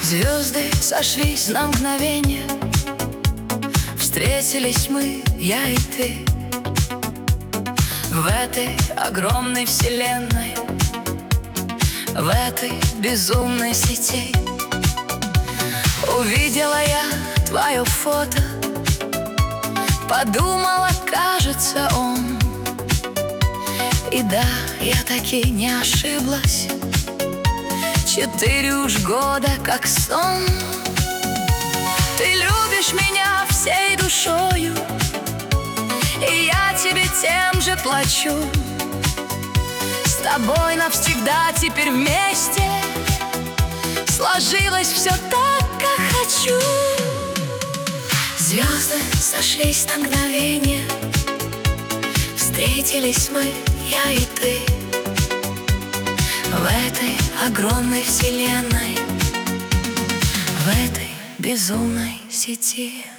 Звезды сошлись на мгновение, встретились мы, я и ты, в этой огромной вселенной, в этой безумной сети. Увидела я твое фото, подумала, кажется, он. И да, я таки не ошиблась, 4 уж года как сон. Ты любишь меня всей душою, и я тебе тем же плачу. С тобой навсегда теперь вместе, сложилось все так, как хочу. Звезды сошлись на мгновение, встретились мы, я и ты, в этой огромной вселенной, в этой безумной сети.